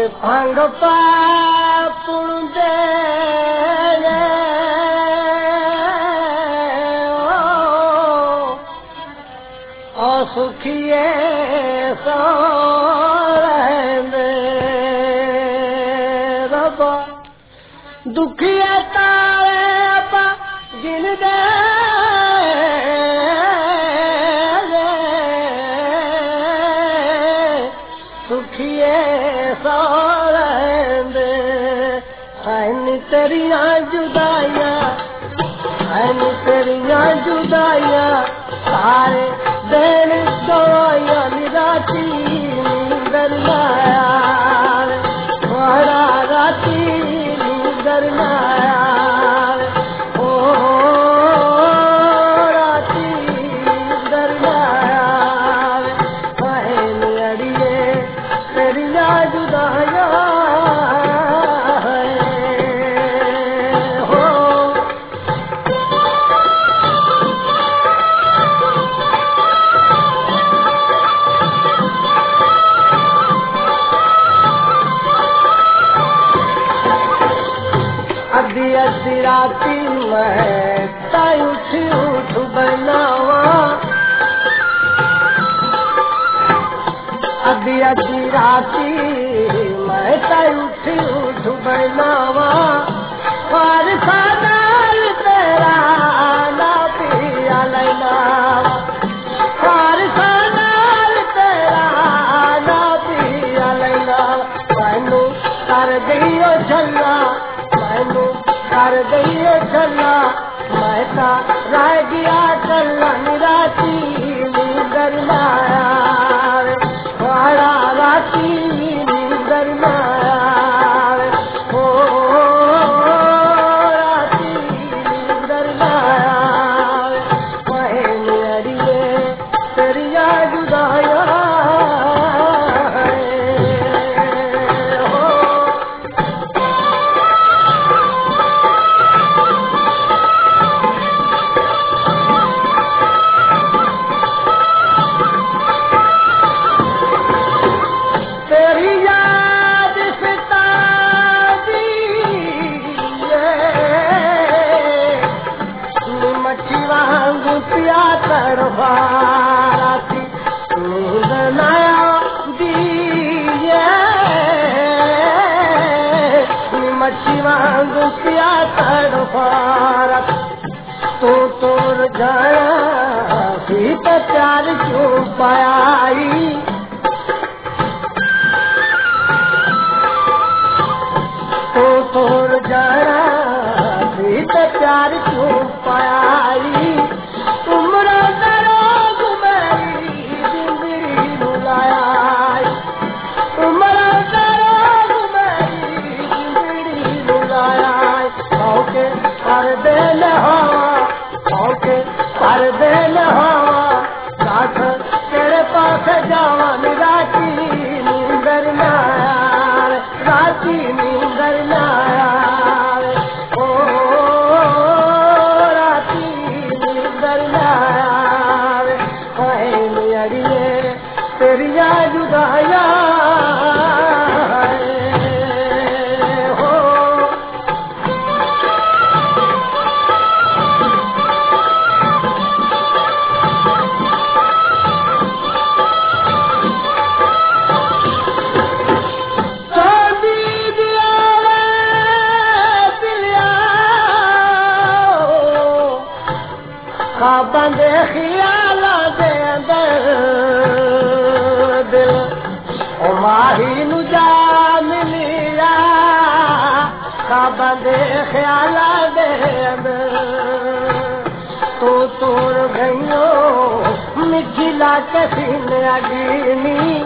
भंग पापुण दे सुखिए सो रहंदे रब्बा दुखिए तारे अपा जिन दे सुखिए सो रहंदे ऐन तेरियां जुदाइयां ऐन तेरियां जुदाइयां सारे दिन दवाइयां निराती नींदर नाया बड़ा राती नींदर नाया ओ राती नींदर नाया अड़िए तेरिया जुदाया अद्धी राती मैं ताई उठ बनावा अद्धी राती मैं ताई उठ बनावा और सादाल तेरा ना पिया लेना और सादाल तेरा ना पिया लेना मैनू कर दियो झल्ला मैनू कर दिए चला मैं ता रह गया चला निराती नींदर नाया बड़ा राती नींदर नाया ओ राती नींदर नाया अड़िए तेरिया जुदाया राती नींद नया दिए मच्छी वांग पिया तड़फारा तू तोर जाया भी तो प्यार क्यों पाई तू तोर जाया भी तो प्यार क्यों पाई तुमरा दरोग मेरी जिंदगी बुलाया तुमरा दरोग मेरी जिंदगी बुलाया औके पर्दे न हवा औके पर्दे न हवा साथ तेरे पास जावा राती नींदर नाया राती नींदर नाया अड़िए तेरिया जुदाया हो बंदे खियाला दे दिल ओ माही नु जा मिलिया बंदे ख्याला दे तू तोर गयो मिथिला कसीन अगीनी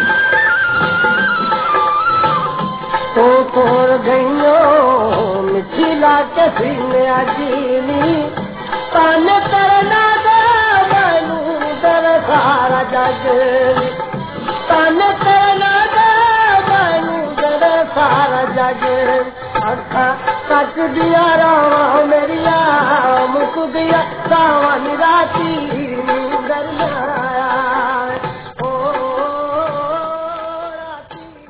तू तोर गयो मिथिला कसीन अगीनी तन करना दे मैनू दर सारा जग तन करना दे मैनू दर सारा जग अखा तक दिया राह मेरिया